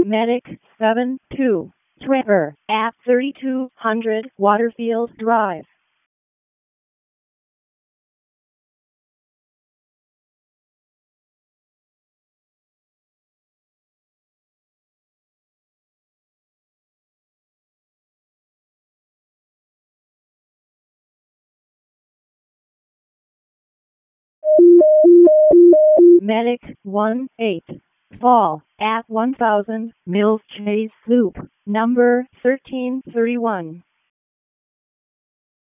Medic 7-2, Trevor, at 3200 Waterfield Drive. Medic 1-8, Fall, at 1000 Mills Chase Loop, number 1331.